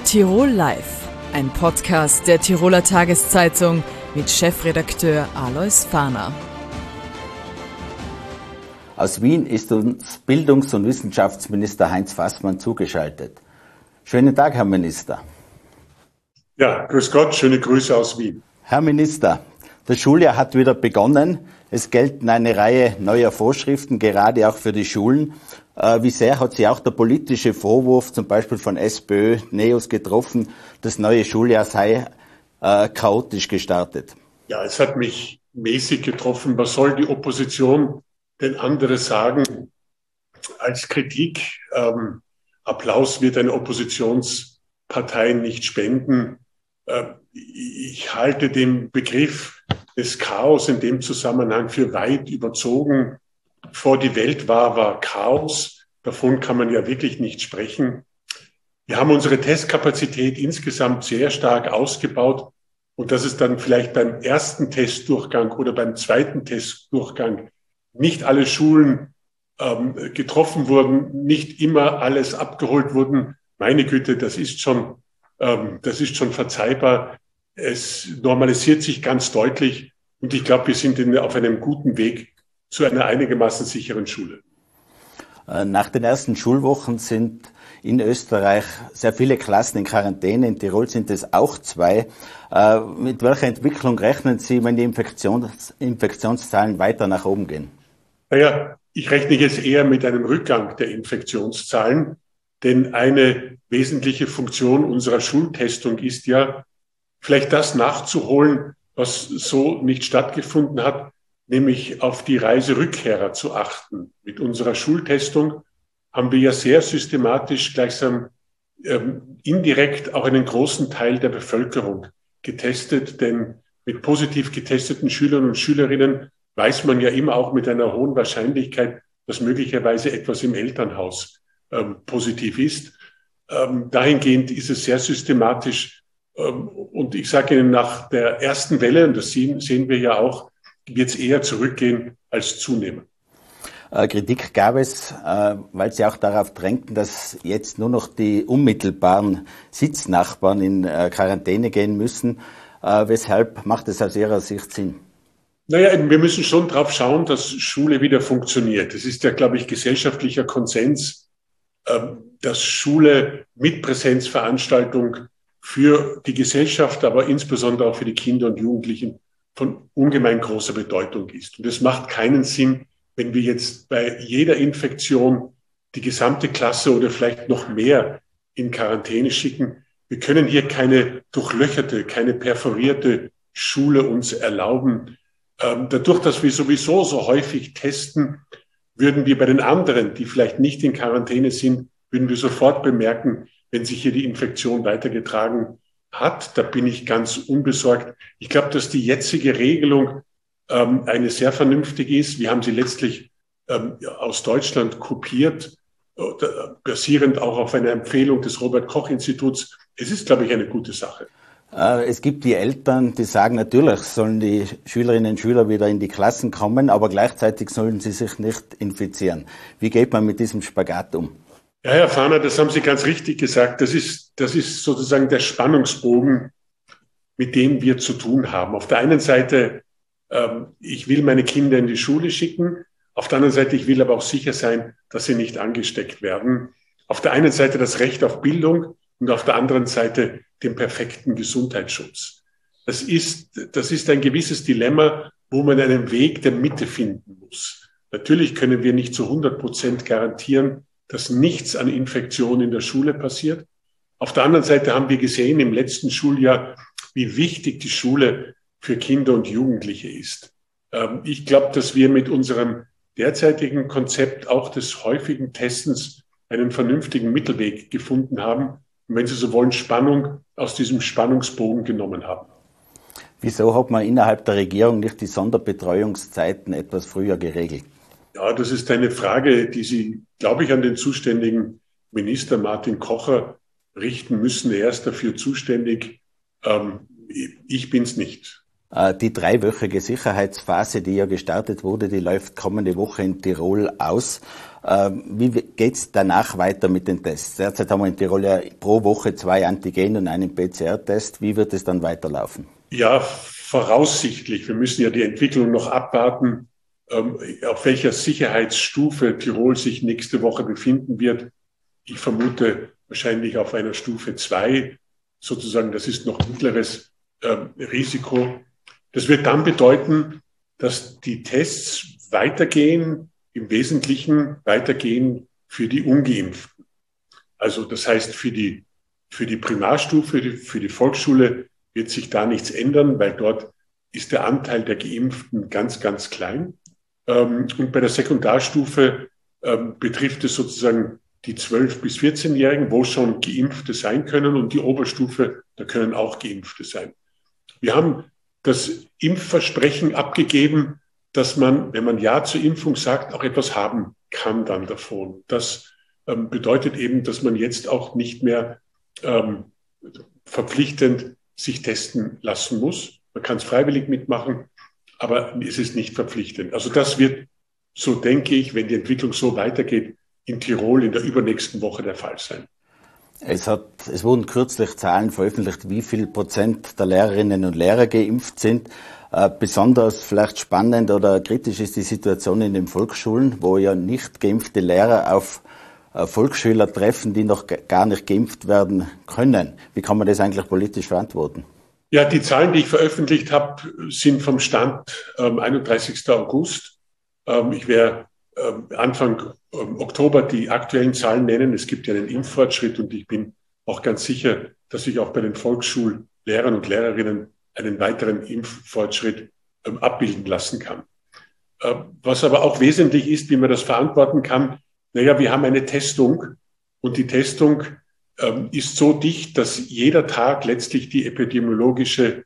Tirol Live, ein Podcast der Tiroler Tageszeitung mit Chefredakteur Alois Fahner. Aus Wien ist uns Bildungs- und Wissenschaftsminister Heinz Fassmann zugeschaltet. Schönen Tag, Herr Minister. Ja, grüß Gott, schöne Grüße aus Wien. Herr Minister, das Schuljahr hat wieder begonnen. Es gelten eine Reihe neuer Vorschriften, gerade auch für die Schulen. Wie sehr hat Sie auch der politische Vorwurf, zum Beispiel von SPÖ, NEOS getroffen, das neue Schuljahr sei chaotisch gestartet? Ja, es hat mich mäßig getroffen. Was soll die Opposition denn anderes sagen als Kritik? Applaus wird eine Oppositionspartei nicht spenden. Ich halte den Begriff des Chaos in dem Zusammenhang für weit überzogen. Vor die Welt war Chaos. Davon kann man ja wirklich nicht sprechen. Wir haben unsere Testkapazität insgesamt sehr stark ausgebaut. Und dass es dann vielleicht beim ersten Testdurchgang oder beim zweiten Testdurchgang nicht alle Schulen getroffen wurden, nicht immer alles abgeholt wurden. Meine Güte, das ist schon verzeihbar. Es normalisiert sich ganz deutlich. Und ich glaube, wir sind auf einem guten Weg zu einer einigermaßen sicheren Schule. Nach den ersten Schulwochen sind in Österreich sehr viele Klassen in Quarantäne. In Tirol sind es auch 2. Mit welcher Entwicklung rechnen Sie, wenn die Infektionszahlen weiter nach oben gehen? Naja, ich rechne jetzt eher mit einem Rückgang der Infektionszahlen, denn eine wesentliche Funktion unserer Schultestung ist ja, vielleicht das nachzuholen, was so nicht stattgefunden hat, nämlich auf die Reiserückkehrer zu achten. Mit unserer Schultestung haben wir ja sehr systematisch gleichsam indirekt auch einen großen Teil der Bevölkerung getestet, denn mit positiv getesteten Schülern und Schülerinnen weiß man ja immer auch mit einer hohen Wahrscheinlichkeit, dass möglicherweise etwas im Elternhaus positiv ist. Dahingehend ist es sehr systematisch. Und ich sage Ihnen, nach der ersten Welle, und das sehen wir ja auch, wird es eher zurückgehen als zunehmen. Kritik gab es, weil Sie auch darauf drängten, dass jetzt nur noch die unmittelbaren Sitznachbarn in Quarantäne gehen müssen. Weshalb macht es aus Ihrer Sicht Sinn? Naja, wir müssen schon darauf schauen, dass Schule wieder funktioniert. Es ist ja, glaube ich, gesellschaftlicher Konsens, dass Schule mit Präsenzveranstaltung für die Gesellschaft, aber insbesondere auch für die Kinder und Jugendlichen von ungemein großer Bedeutung ist. Und es macht keinen Sinn, wenn wir jetzt bei jeder Infektion die gesamte Klasse oder vielleicht noch mehr in Quarantäne schicken. Wir können hier keine durchlöcherte, keine perforierte Schule uns erlauben. Dadurch, dass wir sowieso so häufig testen, würden wir bei den anderen, die vielleicht nicht in Quarantäne sind, würden wir sofort bemerken, wenn sich hier die Infektion weitergetragen hat. Da bin ich ganz unbesorgt. Ich glaube, dass die jetzige Regelung eine sehr vernünftige ist. Wir haben sie letztlich aus Deutschland kopiert, basierend auch auf einer Empfehlung des Robert-Koch-Instituts. Es ist, glaube ich, eine gute Sache. Es gibt die Eltern, die sagen, natürlich sollen die Schülerinnen und Schüler wieder in die Klassen kommen, aber gleichzeitig sollen sie sich nicht infizieren. Wie geht man mit diesem Spagat um? Ja, Herr Fahner, das haben Sie ganz richtig gesagt. Das ist sozusagen der Spannungsbogen, mit dem wir zu tun haben. Auf der einen Seite, ich will meine Kinder in die Schule schicken. Auf der anderen Seite, ich will aber auch sicher sein, dass sie nicht angesteckt werden. Auf der einen Seite das Recht auf Bildung und auf der anderen Seite den perfekten Gesundheitsschutz. Das ist ein gewisses Dilemma, wo man einen Weg der Mitte finden muss. Natürlich können wir nicht zu 100% garantieren, dass nichts an Infektionen in der Schule passiert. Auf der anderen Seite haben wir gesehen im letzten Schuljahr, wie wichtig die Schule für Kinder und Jugendliche ist. Ich glaube, dass wir mit unserem derzeitigen Konzept auch des häufigen Testens einen vernünftigen Mittelweg gefunden haben und wenn Sie so wollen, Spannung aus diesem Spannungsbogen genommen haben. Wieso hat man innerhalb der Regierung nicht die Sonderbetreuungszeiten etwas früher geregelt? Ja, das ist eine Frage, die Sie, glaube ich, an den zuständigen Minister Martin Kocher richten müssen. Er ist dafür zuständig. Ich bin's nicht. Die 3-wöchige Sicherheitsphase, die ja gestartet wurde, die läuft kommende Woche in Tirol aus. Wie geht's danach weiter mit den Tests? Derzeit haben wir in Tirol ja pro Woche 2 Antigen- und einen PCR-Test. Wie wird es dann weiterlaufen? Ja, voraussichtlich. Wir müssen ja die Entwicklung noch abwarten, auf welcher Sicherheitsstufe Tirol sich nächste Woche befinden wird. Ich vermute wahrscheinlich auf einer Stufe 2, sozusagen, das ist noch mittleres Risiko. Das wird dann bedeuten, dass die Tests weitergehen, im Wesentlichen weitergehen für die Ungeimpften. Also das heißt, für die Primarstufe, für die Volksschule wird sich da nichts ändern, weil dort ist der Anteil der Geimpften ganz, ganz klein. Und bei der Sekundarstufe betrifft es sozusagen die 12- bis 14-Jährigen, wo schon Geimpfte sein können, und die Oberstufe, da können auch Geimpfte sein. Wir haben das Impfversprechen abgegeben, dass man, wenn man Ja zur Impfung sagt, auch etwas haben kann dann davon. Das bedeutet eben, dass man jetzt auch nicht mehr verpflichtend sich testen lassen muss. Man kann es freiwillig mitmachen, aber es ist nicht verpflichtend. Also das wird, so denke ich, wenn die Entwicklung so weitergeht, in Tirol in der übernächsten Woche der Fall sein. Es wurden kürzlich Zahlen veröffentlicht, wie viel Prozent der Lehrerinnen und Lehrer geimpft sind. Besonders vielleicht spannend oder kritisch ist die Situation in den Volksschulen, wo ja nicht geimpfte Lehrer auf Volksschüler treffen, die noch gar nicht geimpft werden können. Wie kann man das eigentlich politisch verantworten? Ja, die Zahlen, die ich veröffentlicht habe, sind vom Stand 31. August. Ich werde Anfang Oktober die aktuellen Zahlen nennen. Es gibt ja einen Impffortschritt und ich bin auch ganz sicher, dass ich auch bei den Volksschullehrern und Lehrerinnen einen weiteren Impffortschritt abbilden lassen kann. Was aber auch wesentlich ist, wie man das verantworten kann, naja, wir haben eine Testung und die Testung ist so dicht, dass jeder Tag letztlich die epidemiologische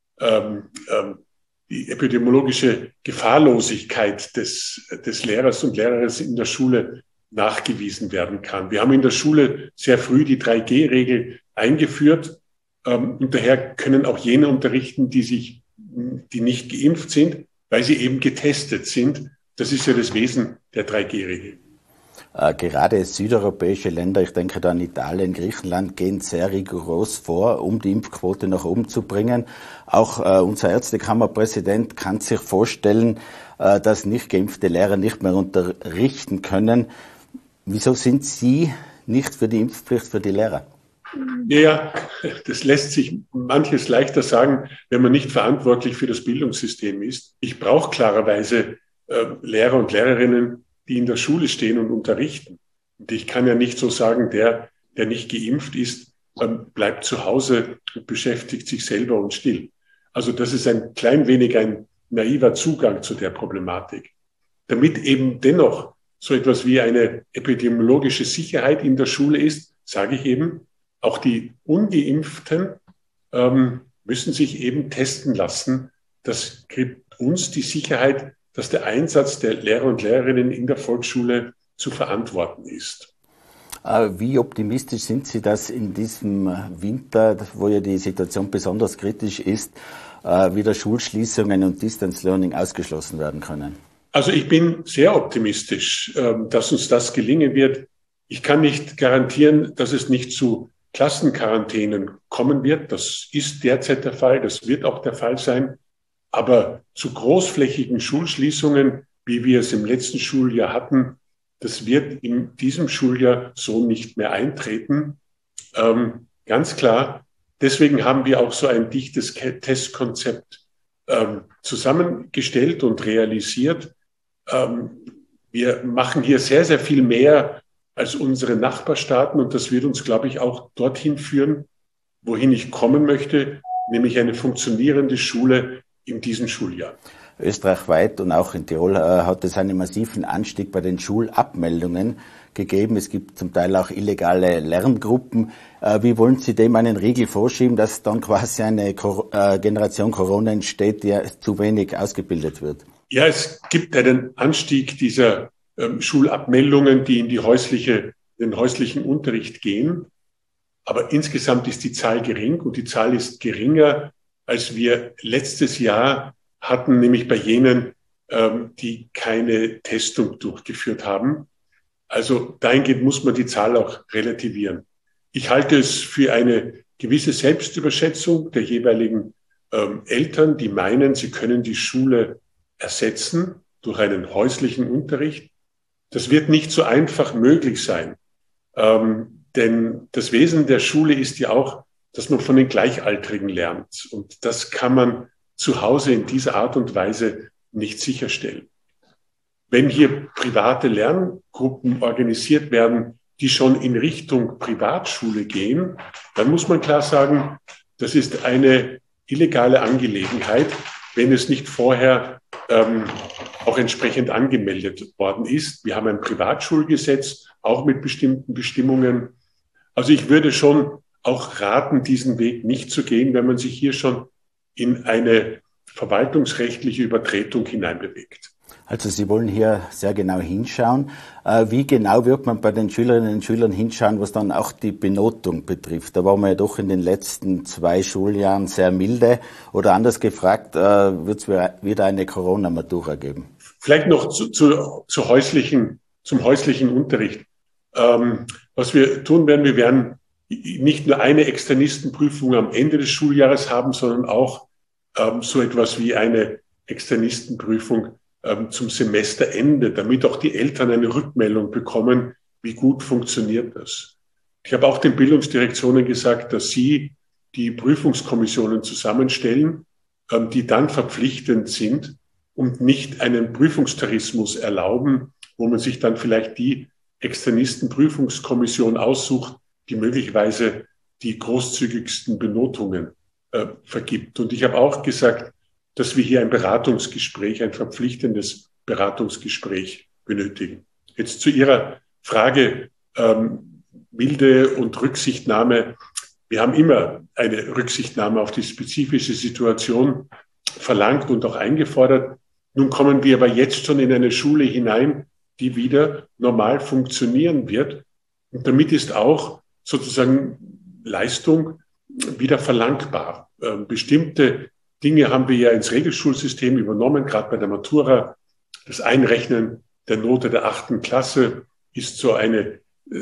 Gefahrlosigkeit des Lehrers und Lehrerinnen in der Schule nachgewiesen werden kann. Wir haben in der Schule sehr früh die 3G-Regel eingeführt und daher können auch jene unterrichten, die nicht geimpft sind, weil sie eben getestet sind. Das ist ja das Wesen der 3G-Regel. Gerade südeuropäische Länder, ich denke da an Italien, Griechenland, gehen sehr rigoros vor, um die Impfquote nach oben zu bringen. Auch unser Ärztekammerpräsident kann sich vorstellen, dass nicht geimpfte Lehrer nicht mehr unterrichten können. Wieso sind Sie nicht für die Impfpflicht für die Lehrer? Ja, das lässt sich manches leichter sagen, wenn man nicht verantwortlich für das Bildungssystem ist. Ich brauche klarerweise Lehrer und Lehrerinnen, die in der Schule stehen und unterrichten. Und ich kann ja nicht so sagen, der nicht geimpft ist, bleibt zu Hause und beschäftigt sich selber und still. Also das ist ein klein wenig ein naiver Zugang zu der Problematik. Damit eben dennoch so etwas wie eine epidemiologische Sicherheit in der Schule ist, sage ich eben, auch die Ungeimpften müssen sich eben testen lassen. Das gibt uns die Sicherheit, dass der Einsatz der Lehrer und Lehrerinnen in der Volksschule zu verantworten ist. Wie optimistisch sind Sie, dass in diesem Winter, wo ja die Situation besonders kritisch ist, wieder Schulschließungen und Distance Learning ausgeschlossen werden können? Also ich bin sehr optimistisch, dass uns das gelingen wird. Ich kann nicht garantieren, dass es nicht zu Klassenquarantänen kommen wird. Das ist derzeit der Fall, das wird auch der Fall sein. Aber zu großflächigen Schulschließungen, wie wir es im letzten Schuljahr hatten, das wird in diesem Schuljahr so nicht mehr eintreten. Ganz klar. Deswegen haben wir auch so ein dichtes Testkonzept zusammengestellt und realisiert. Wir machen hier sehr, sehr viel mehr als unsere Nachbarstaaten und das wird uns, glaube ich, auch dorthin führen, wohin ich kommen möchte, nämlich eine funktionierende Schule in diesem Schuljahr. Österreichweit und auch in Tirol hat es einen massiven Anstieg bei den Schulabmeldungen gegeben. Es gibt zum Teil auch illegale Lerngruppen. Wie wollen Sie dem einen Riegel vorschieben, dass dann quasi eine Generation Corona entsteht, die zu wenig ausgebildet wird? Ja, es gibt einen Anstieg dieser Schulabmeldungen, die in den häuslichen Unterricht gehen. Aber insgesamt ist die Zahl gering und die Zahl ist geringer, als wir letztes Jahr hatten, nämlich bei jenen, die keine Testung durchgeführt haben. Also dahingehend muss man die Zahl auch relativieren. Ich halte es für eine gewisse Selbstüberschätzung der jeweiligen Eltern, die meinen, sie können die Schule ersetzen durch einen häuslichen Unterricht. Das wird nicht so einfach möglich sein. Denn das Wesen der Schule ist ja auch, dass man von den Gleichaltrigen lernt. Und das kann man zu Hause in dieser Art und Weise nicht sicherstellen. Wenn hier private Lerngruppen organisiert werden, die schon in Richtung Privatschule gehen, dann muss man klar sagen, das ist eine illegale Angelegenheit, wenn es nicht vorher auch entsprechend angemeldet worden ist. Wir haben ein Privatschulgesetz, auch mit bestimmten Bestimmungen. Also ich würde schon auch raten, diesen Weg nicht zu gehen, wenn man sich hier schon in eine verwaltungsrechtliche Übertretung hineinbewegt. Also Sie wollen hier sehr genau hinschauen. Wie genau wird man bei den Schülerinnen und Schülern hinschauen, was dann auch die Benotung betrifft? Da waren wir ja doch in den letzten 2 Schuljahren sehr milde. Oder anders gefragt, wird es wieder eine Corona-Matura geben? Vielleicht noch zum häuslichen Unterricht. Was wir tun werden, wir werden nicht nur eine Externistenprüfung am Ende des Schuljahres haben, sondern auch so etwas wie eine Externistenprüfung zum Semesterende, damit auch die Eltern eine Rückmeldung bekommen, wie gut funktioniert das. Ich habe auch den Bildungsdirektionen gesagt, dass sie die Prüfungskommissionen zusammenstellen, die dann verpflichtend sind und nicht einen Prüfungstourismus erlauben, wo man sich dann vielleicht die Externistenprüfungskommission aussucht, die möglicherweise die großzügigsten Benotungen vergibt. Und ich habe auch gesagt, dass wir hier ein Beratungsgespräch, ein verpflichtendes Beratungsgespräch benötigen. Jetzt zu Ihrer Frage, Milde und Rücksichtnahme. Wir haben immer eine Rücksichtnahme auf die spezifische Situation verlangt und auch eingefordert. Nun kommen wir aber jetzt schon in eine Schule hinein, die wieder normal funktionieren wird. Und damit ist auch sozusagen Leistung wieder verlangbar. Bestimmte Dinge haben wir ja ins Regelschulsystem übernommen, gerade bei der Matura. Das Einrechnen der Note der 8. Klasse ist so eine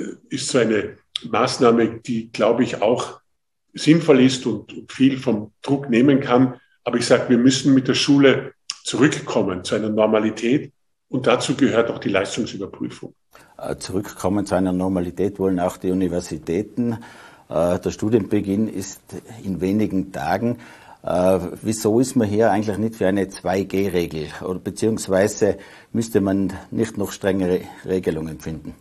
Maßnahme, die, glaube ich, auch sinnvoll ist und viel vom Druck nehmen kann. Aber ich sage, wir müssen mit der Schule zurückkommen zu einer Normalität. Und dazu gehört auch die Leistungsüberprüfung. Zurückkommen zu einer Normalität wollen auch die Universitäten. Der Studienbeginn ist in wenigen Tagen. Wieso ist man hier eigentlich nicht für eine 2G-Regel? Oder beziehungsweise müsste man nicht noch strengere Regelungen finden?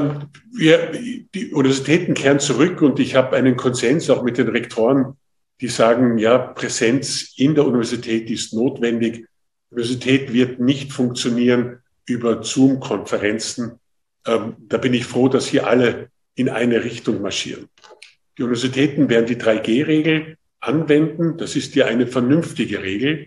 Die Universitäten kehren zurück und ich habe einen Konsens auch mit den Rektoren, die sagen, ja, Präsenz in der Universität ist notwendig. Die Universität wird nicht funktionieren über Zoom-Konferenzen. Da bin ich froh, dass hier alle in eine Richtung marschieren. Die Universitäten werden die 3G-Regel anwenden. Das ist ja eine vernünftige Regel.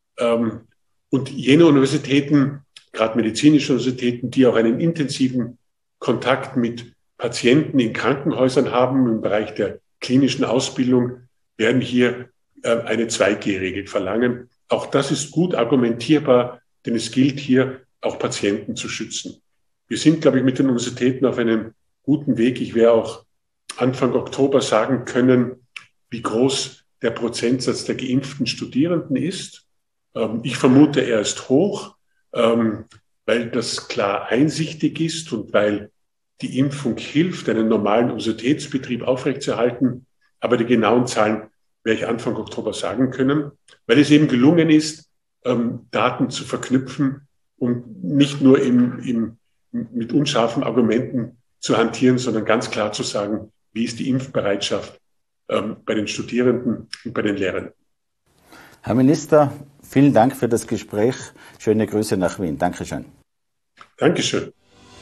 Und jene Universitäten, gerade medizinische Universitäten, die auch einen intensiven Kontakt mit Patienten in Krankenhäusern haben im Bereich der klinischen Ausbildung, werden hier eine 2G-Regel verlangen. Auch das ist gut argumentierbar, denn es gilt hier auch Patienten zu schützen. Wir sind, glaube ich, mit den Universitäten auf einem guten Weg. Ich werde auch Anfang Oktober sagen können, wie groß der Prozentsatz der geimpften Studierenden ist. Ich vermute, er ist hoch, weil das klar einsichtig ist und weil die Impfung hilft, einen normalen Universitätsbetrieb aufrechtzuerhalten. Aber die genauen Zahlen werde ich Anfang Oktober sagen können, weil es eben gelungen ist, Daten zu verknüpfen und nicht nur mit unscharfen Argumenten zu hantieren, sondern ganz klar zu sagen, wie ist die Impfbereitschaft bei den Studierenden und bei den Lehrern. Herr Minister, vielen Dank für das Gespräch. Schöne Grüße nach Wien. Dankeschön. Dankeschön.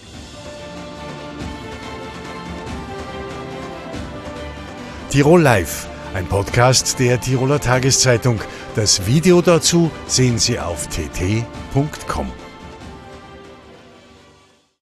Tirol Live, ein Podcast der Tiroler Tageszeitung. Das Video dazu sehen Sie auf tt.com.